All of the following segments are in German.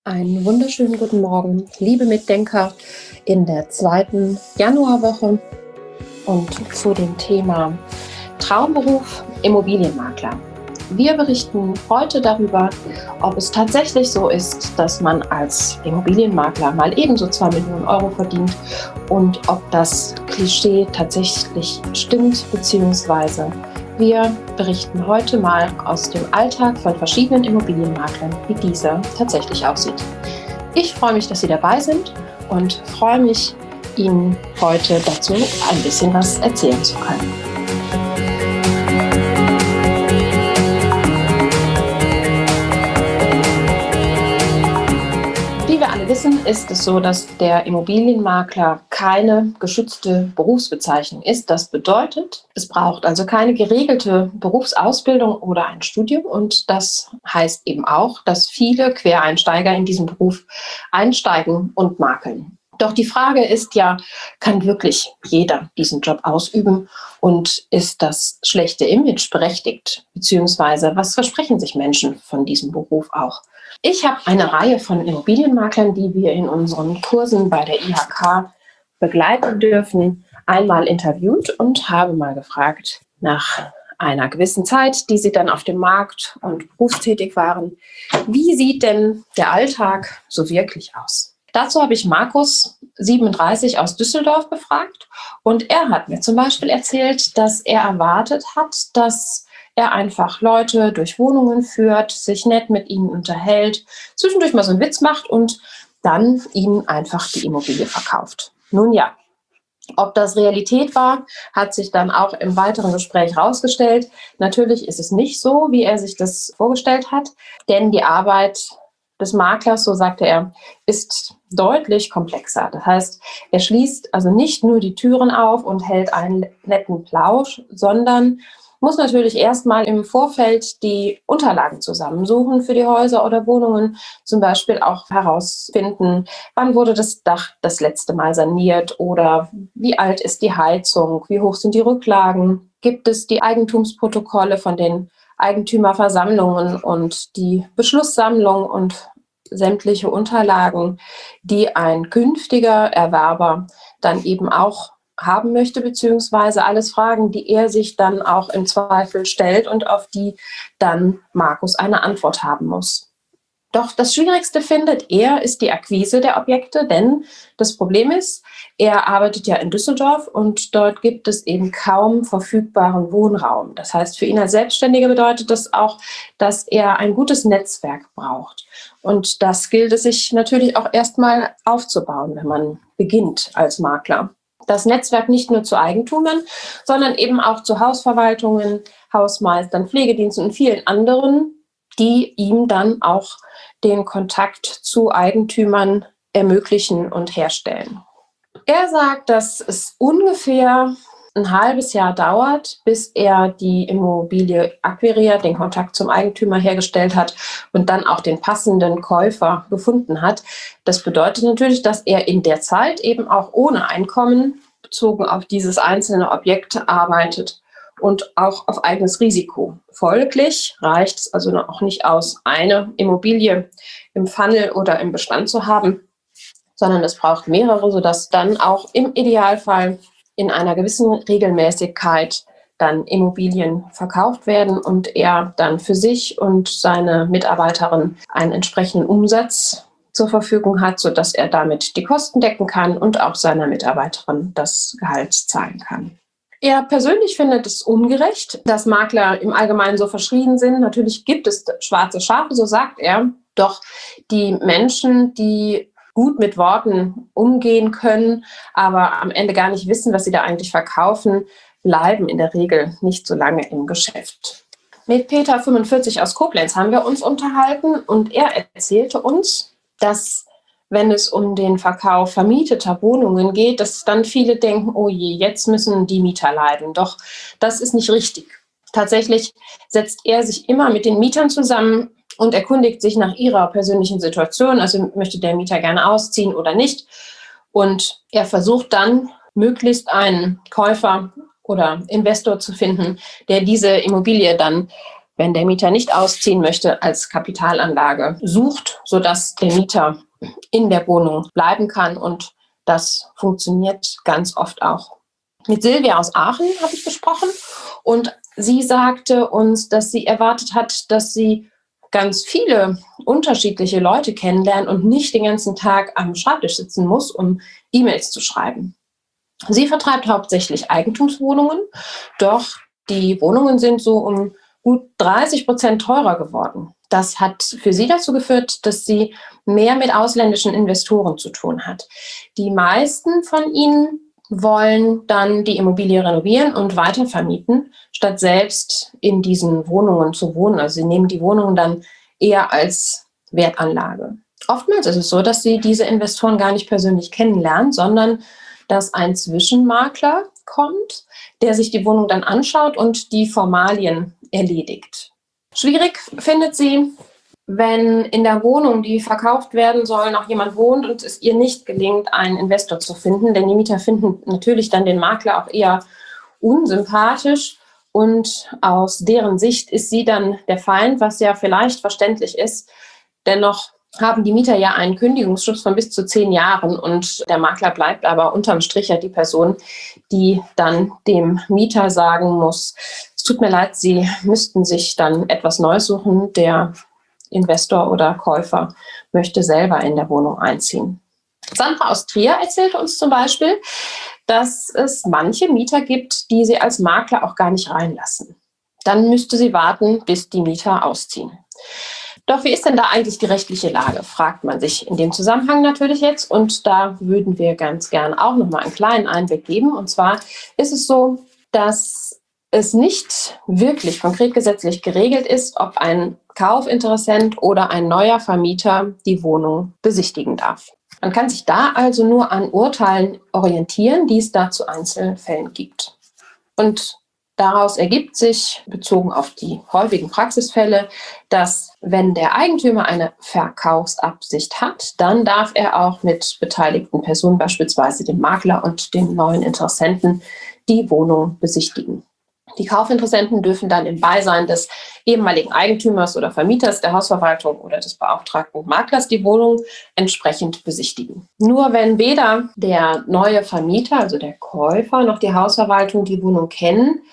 Einen wunderschönen guten Morgen, liebe Mitdenker in der zweiten Januarwoche und zu dem Thema Traumberuf Immobilienmakler. Wir berichten heute darüber, ob es tatsächlich so ist, dass man als Immobilienmakler mal ebenso 2 Millionen Euro verdient und ob das Klischee tatsächlich stimmt, beziehungsweise wir berichten heute mal aus dem Alltag von verschiedenen Immobilienmaklern, wie dieser tatsächlich aussieht. Ich freue mich, dass Sie dabei sind und freue mich, Ihnen heute dazu ein bisschen was erzählen zu können. Wie wir alle wissen, ist es so, dass der Immobilienmakler keine geschützte Berufsbezeichnung ist. Das bedeutet, es braucht also keine geregelte Berufsausbildung oder ein Studium. Und das heißt eben auch, dass viele Quereinsteiger in diesen Beruf einsteigen und makeln. Doch die Frage ist ja, kann wirklich jeder diesen Job ausüben und ist das schlechte Image berechtigt? Beziehungsweise was versprechen sich Menschen von diesem Beruf auch? Ich habe eine Reihe von Immobilienmaklern, die wir in unseren Kursen bei der IHK begleiten dürfen, einmal interviewt und habe mal gefragt nach einer gewissen Zeit, die sie dann auf dem Markt und berufstätig waren, wie sieht denn der Alltag so wirklich aus? Dazu habe ich Markus, 37, aus Düsseldorf befragt und er hat mir zum Beispiel erzählt, dass er erwartet hat, dass er einfach Leute durch Wohnungen führt, sich nett mit ihnen unterhält, zwischendurch mal so einen Witz macht und dann ihnen einfach die Immobilie verkauft. Nun ja, ob das Realität war, hat sich dann auch im weiteren Gespräch herausgestellt. Natürlich ist es nicht so, wie er sich das vorgestellt hat, denn die Arbeit des Maklers, so sagte er, ist deutlich komplexer. Das heißt, er schließt also nicht nur die Türen auf und hält einen netten Plausch, sondern muss natürlich erstmal im Vorfeld die Unterlagen zusammensuchen für die Häuser oder Wohnungen, zum Beispiel auch herausfinden, wann wurde das Dach das letzte Mal saniert oder wie alt ist die Heizung, wie hoch sind die Rücklagen, gibt es die Eigentumsprotokolle von den Eigentümerversammlungen und die Beschlusssammlung und sämtliche Unterlagen, die ein künftiger Erwerber dann eben auch haben möchte, beziehungsweise alles Fragen, die er sich dann auch im Zweifel stellt und auf die dann Markus eine Antwort haben muss. Doch das Schwierigste findet er, ist die Akquise der Objekte, denn das Problem ist, er arbeitet ja in Düsseldorf und dort gibt es eben kaum verfügbaren Wohnraum. Das heißt, für ihn als Selbstständiger bedeutet das auch, dass er ein gutes Netzwerk braucht. Und das gilt es sich natürlich auch erstmal aufzubauen, wenn man beginnt als Makler. Das Netzwerk nicht nur zu Eigentümern, sondern eben auch zu Hausverwaltungen, Hausmeistern, Pflegediensten und vielen anderen, die ihm dann auch den Kontakt zu Eigentümern ermöglichen und herstellen. Er sagt, dass es ungefähr ein halbes Jahr dauert, bis er die Immobilie akquiriert, den Kontakt zum Eigentümer hergestellt hat und dann auch den passenden Käufer gefunden hat. Das bedeutet natürlich, dass er in der Zeit eben auch ohne Einkommen bezogen auf dieses einzelne Objekt arbeitet und auch auf eigenes Risiko. Folglich reicht es also auch nicht aus, eine Immobilie im Funnel oder im Bestand zu haben, sondern es braucht mehrere, sodass dann auch im Idealfall in einer gewissen Regelmäßigkeit dann Immobilien verkauft werden und er dann für sich und seine Mitarbeiterin einen entsprechenden Umsatz zur Verfügung hat, sodass er damit die Kosten decken kann und auch seiner Mitarbeiterin das Gehalt zahlen kann. Er persönlich findet es ungerecht, dass Makler im Allgemeinen so verschrien sind. Natürlich gibt es schwarze Schafe, so sagt er. Doch die Menschen, die gut mit Worten umgehen können, aber am Ende gar nicht wissen, was sie da eigentlich verkaufen, bleiben in der Regel nicht so lange im Geschäft. Mit Peter, 45, aus Koblenz haben wir uns unterhalten und er erzählte uns, dass wenn es um den Verkauf vermieteter Wohnungen geht, dass dann viele denken, oh je, jetzt müssen die Mieter leiden. Doch das ist nicht richtig. Tatsächlich setzt er sich immer mit den Mietern zusammen und erkundigt sich nach ihrer persönlichen Situation. Also möchte der Mieter gerne ausziehen oder nicht. Und er versucht dann, möglichst einen Käufer oder Investor zu finden, der diese Immobilie dann wenn der Mieter nicht ausziehen möchte, als Kapitalanlage sucht, sodass der Mieter in der Wohnung bleiben kann. Und das funktioniert ganz oft auch. Mit Silvia aus Aachen habe ich gesprochen und sie sagte uns, dass sie erwartet hat, dass sie ganz viele unterschiedliche Leute kennenlernen und nicht den ganzen Tag am Schreibtisch sitzen muss, um E-Mails zu schreiben. Sie vertreibt hauptsächlich Eigentumswohnungen, doch die Wohnungen sind so um gut 30% teurer geworden. Das hat für sie dazu geführt, dass sie mehr mit ausländischen Investoren zu tun hat. Die meisten von ihnen wollen dann die Immobilie renovieren und weitervermieten, statt selbst in diesen Wohnungen zu wohnen. Also sie nehmen die Wohnungen dann eher als Wertanlage. Oftmals ist es so, dass sie diese Investoren gar nicht persönlich kennenlernen, sondern dass ein Zwischenmakler kommt, der sich die Wohnung dann anschaut und die Formalien erledigt. Schwierig findet sie, wenn in der Wohnung, die verkauft werden soll, noch jemand wohnt und es ihr nicht gelingt, einen Investor zu finden. Denn die Mieter finden natürlich dann den Makler auch eher unsympathisch und aus deren Sicht ist sie dann der Feind, was ja vielleicht verständlich ist. Dennoch haben die Mieter ja einen Kündigungsschutz von bis zu 10 Jahren und der Makler bleibt aber unterm Strich ja die Person, die dann dem Mieter sagen muss, es tut mir leid, Sie müssten sich dann etwas Neues suchen. Der Investor oder Käufer möchte selber in der Wohnung einziehen. Sandra aus Trier erzählte uns zum Beispiel, dass es manche Mieter gibt, die sie als Makler auch gar nicht reinlassen. Dann müsste sie warten, bis die Mieter ausziehen. Doch wie ist denn da eigentlich die rechtliche Lage, fragt man sich in dem Zusammenhang natürlich jetzt. Und da würden wir ganz gern auch nochmal einen kleinen Einblick geben. Und zwar ist es so, dass es nicht wirklich konkret gesetzlich geregelt ist, ob ein Kaufinteressent oder ein neuer Vermieter die Wohnung besichtigen darf. Man kann sich da also nur an Urteilen orientieren, die es da zu Einzelfällen gibt. Und daraus ergibt sich, bezogen auf die häufigen Praxisfälle, dass wenn der Eigentümer eine Verkaufsabsicht hat, dann darf er auch mit beteiligten Personen, beispielsweise dem Makler und dem neuen Interessenten, die Wohnung besichtigen. Die Kaufinteressenten dürfen dann im Beisein des ehemaligen Eigentümers oder Vermieters, der Hausverwaltung oder des beauftragten Maklers die Wohnung entsprechend besichtigen. Nur wenn weder der neue Vermieter, also der Käufer, noch die Hausverwaltung die Wohnung kennen,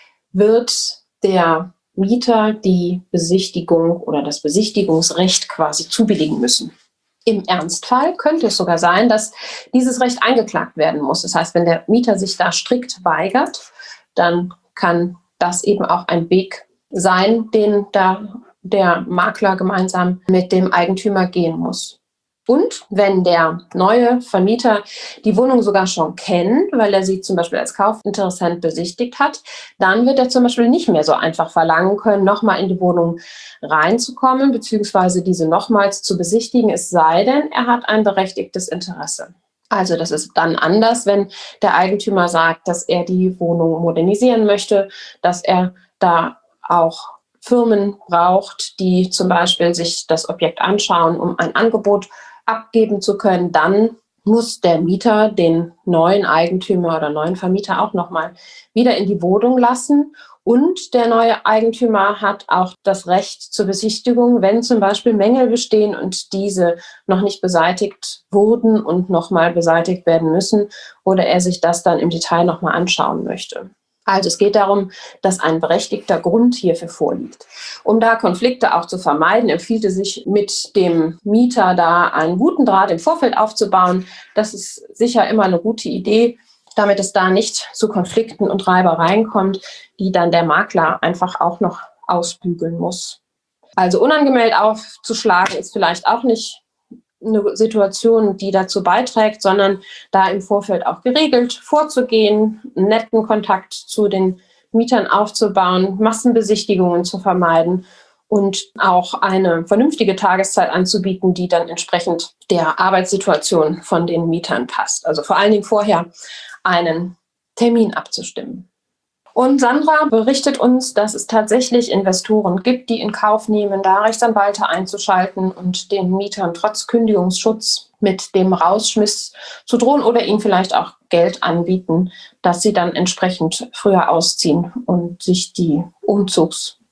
wird der Mieter die Besichtigung oder das Besichtigungsrecht quasi zubilligen müssen. Im Ernstfall könnte es sogar sein, dass dieses Recht eingeklagt werden muss. Das heißt, wenn der Mieter sich da strikt weigert, dann kann das eben auch ein Weg sein, den da der Makler gemeinsam mit dem Eigentümer gehen muss. Und wenn der neue Vermieter die Wohnung sogar schon kennt, weil er sie zum Beispiel als Kaufinteressent besichtigt hat, dann wird er zum Beispiel nicht mehr so einfach verlangen können, nochmal in die Wohnung reinzukommen, beziehungsweise diese nochmals zu besichtigen, es sei denn, er hat ein berechtigtes Interesse. Also das ist dann anders, wenn der Eigentümer sagt, dass er die Wohnung modernisieren möchte, dass er da auch Firmen braucht, die zum Beispiel sich das Objekt anschauen, um ein Angebot abgeben zu können. Dann muss der Mieter den neuen Eigentümer oder neuen Vermieter auch nochmal wieder in die Wohnung lassen. Und der neue Eigentümer hat auch das Recht zur Besichtigung, wenn zum Beispiel Mängel bestehen und diese noch nicht beseitigt wurden und nochmal beseitigt werden müssen oder er sich das dann im Detail nochmal anschauen möchte. Also es geht darum, dass ein berechtigter Grund hierfür vorliegt. Um da Konflikte auch zu vermeiden, empfiehlt es sich, mit dem Mieter da einen guten Draht im Vorfeld aufzubauen. Das ist sicher immer eine gute Idee, damit es da nicht zu Konflikten und Reibereien kommt, die dann der Makler einfach auch noch ausbügeln muss. Also unangemeldet aufzuschlagen ist vielleicht auch nicht eine Situation, die dazu beiträgt, sondern da im Vorfeld auch geregelt vorzugehen, einen netten Kontakt zu den Mietern aufzubauen, Massenbesichtigungen zu vermeiden und auch eine vernünftige Tageszeit anzubieten, die dann entsprechend der Arbeitssituation von den Mietern passt. Also vor allen Dingen vorher einen Termin abzustimmen. Und Sandra berichtet uns, dass es tatsächlich Investoren gibt, die in Kauf nehmen, da Rechtsanwälte einzuschalten und den Mietern trotz Kündigungsschutz mit dem Rausschmiss zu drohen oder ihnen vielleicht auch Geld anbieten, dass sie dann entsprechend früher ausziehen und sich die Umzugsfrist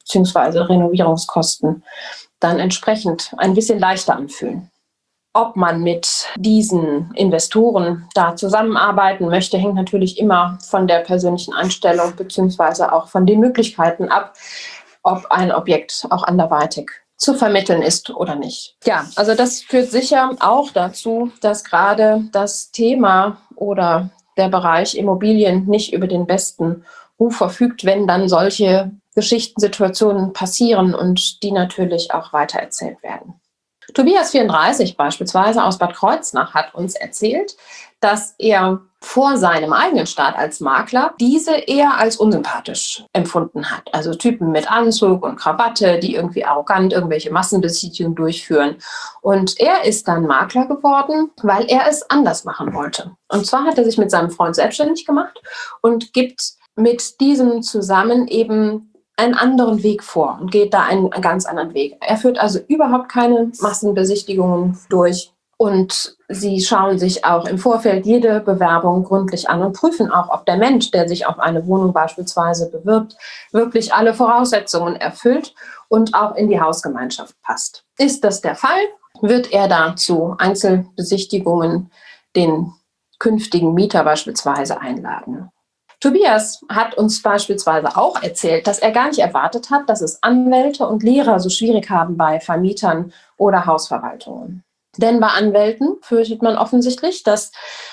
bzw. Renovierungskosten dann entsprechend ein bisschen leichter anfühlen. Ob man mit diesen Investoren da zusammenarbeiten möchte, hängt natürlich immer von der persönlichen Einstellung bzw. auch von den Möglichkeiten ab, ob ein Objekt auch anderweitig zu vermitteln ist oder nicht. Ja, also das führt sicher auch dazu, dass gerade das Thema oder der Bereich Immobilien nicht über den besten Ruf verfügt, wenn dann solche Geschichtensituationen passieren und die natürlich auch weitererzählt werden. Tobias 34 beispielsweise aus Bad Kreuznach hat uns erzählt, dass er vor seinem eigenen Start als Makler diese eher als unsympathisch empfunden hat. Also Typen mit Anzug und Krawatte, die irgendwie arrogant irgendwelche Massenbesichtigungen durchführen. Und er ist dann Makler geworden, weil er es anders machen wollte. Und zwar hat er sich mit seinem Freund selbstständig gemacht und gibt mit diesem zusammen eben einen anderen Weg vor und geht da einen ganz anderen Weg. Er führt also überhaupt keine Massenbesichtigungen durch. Und sie schauen sich auch im Vorfeld jede Bewerbung gründlich an und prüfen auch, ob der Mensch, der sich auf eine Wohnung beispielsweise bewirbt, wirklich alle Voraussetzungen erfüllt und auch in die Hausgemeinschaft passt. Ist das der Fall, wird er da zu Einzelbesichtigungen den künftigen Mieter beispielsweise einladen. Tobias hat uns beispielsweise auch erzählt, dass er gar nicht erwartet hat, dass es Anwälte und Lehrer so schwierig haben bei Vermietern oder Hausverwaltungen. Denn bei Anwälten fürchtet man offensichtlich, dass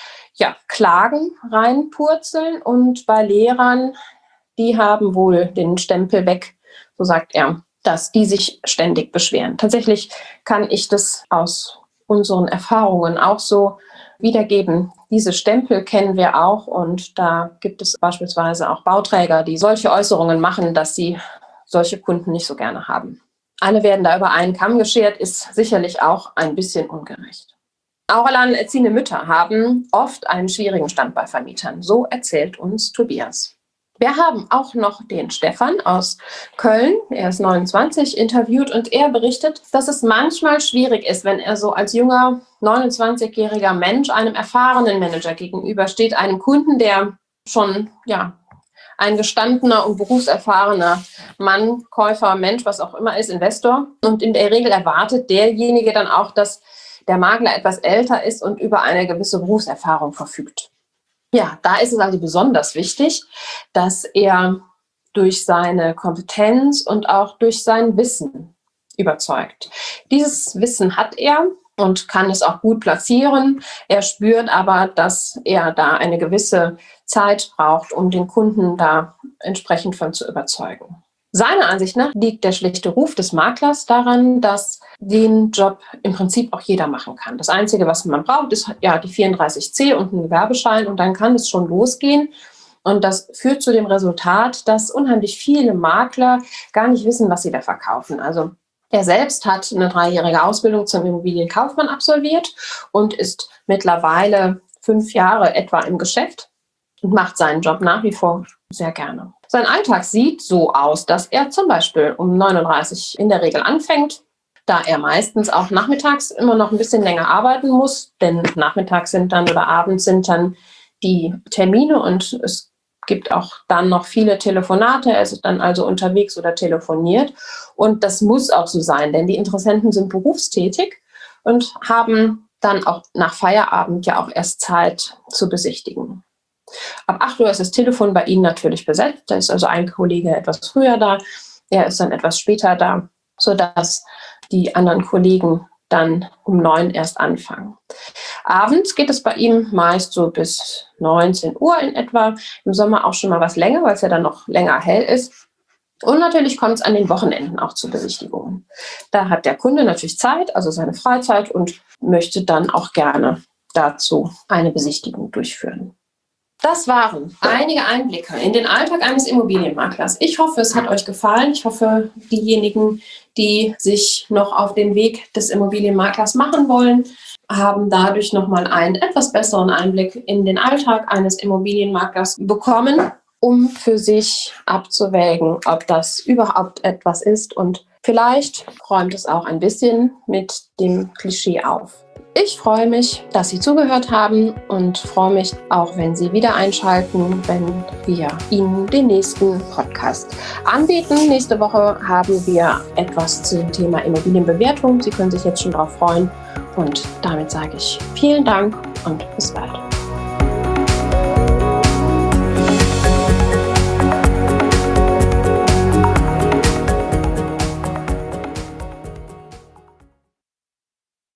Klagen reinpurzeln und bei Lehrern, die haben wohl den Stempel weg, so sagt er, dass die sich ständig beschweren. Tatsächlich kann ich das aus unseren Erfahrungen auch so wiedergeben. Diese Stempel kennen wir auch und da gibt es beispielsweise auch Bauträger, die solche Äußerungen machen, dass sie solche Kunden nicht so gerne haben. Alle werden da über einen Kamm geschert, ist sicherlich auch ein bisschen ungerecht. Auch alleinerziehende Mütter haben oft einen schwierigen Stand bei Vermietern. So erzählt uns Tobias. Wir haben auch noch den Stefan aus Köln, er ist 29, interviewt und er berichtet, dass es manchmal schwierig ist, wenn er so als junger 29-jähriger Mensch einem erfahrenen Manager gegenübersteht, einem Kunden, der schon ein gestandener und berufserfahrener Mann, Käufer, Mensch, was auch immer ist, Investor. Und in der Regel erwartet derjenige dann auch, dass der Makler etwas älter ist und über eine gewisse Berufserfahrung verfügt. Ja, da ist es also besonders wichtig, dass er durch seine Kompetenz und auch durch sein Wissen überzeugt. Dieses Wissen hat er und kann es auch gut platzieren. Er spürt aber, dass er da eine gewisse Zeit braucht, um den Kunden da entsprechend von zu überzeugen. Seiner Ansicht nach liegt der schlechte Ruf des Maklers daran, dass den Job im Prinzip auch jeder machen kann. Das Einzige, was man braucht, ist die 34c und ein Gewerbeschein und dann kann es schon losgehen. Und das führt zu dem Resultat, dass unheimlich viele Makler gar nicht wissen, was sie da verkaufen. Also er selbst hat eine 3-jährige Ausbildung zum Immobilienkaufmann absolviert und ist mittlerweile 5 Jahre etwa im Geschäft und macht seinen Job nach wie vor sehr gerne. Sein Alltag sieht so aus, dass er zum Beispiel um 9:30 Uhr in der Regel anfängt, da er meistens auch nachmittags immer noch ein bisschen länger arbeiten muss, denn nachmittags sind dann oder abends sind dann die Termine und es gibt auch dann noch viele Telefonate. Er ist dann also unterwegs oder telefoniert und das muss auch so sein, denn die Interessenten sind berufstätig und haben dann auch nach Feierabend ja auch erst Zeit zu besichtigen. Ab 8 Uhr ist das Telefon bei Ihnen natürlich besetzt. Da ist also ein Kollege etwas früher da, er ist dann etwas später da, sodass die anderen Kollegen dann um 9 erst anfangen. Abends geht es bei ihm meist so bis 19 Uhr in etwa, im Sommer auch schon mal was länger, weil es ja dann noch länger hell ist. Und natürlich kommt es an den Wochenenden auch zu Besichtigungen. Da hat der Kunde natürlich Zeit, also seine Freizeit und möchte dann auch gerne dazu eine Besichtigung durchführen. Das waren einige Einblicke in den Alltag eines Immobilienmaklers. Ich hoffe, es hat euch gefallen. Ich hoffe, diejenigen, die sich noch auf den Weg des Immobilienmaklers machen wollen, haben dadurch nochmal einen etwas besseren Einblick in den Alltag eines Immobilienmaklers bekommen, um für sich abzuwägen, ob das überhaupt etwas ist. Und vielleicht räumt es auch ein bisschen mit dem Klischee auf. Ich freue mich, dass Sie zugehört haben und freue mich auch, wenn Sie wieder einschalten, wenn wir Ihnen den nächsten Podcast anbieten. Nächste Woche haben wir etwas zum Thema Immobilienbewertung. Sie können sich jetzt schon darauf freuen und damit sage ich vielen Dank und bis bald.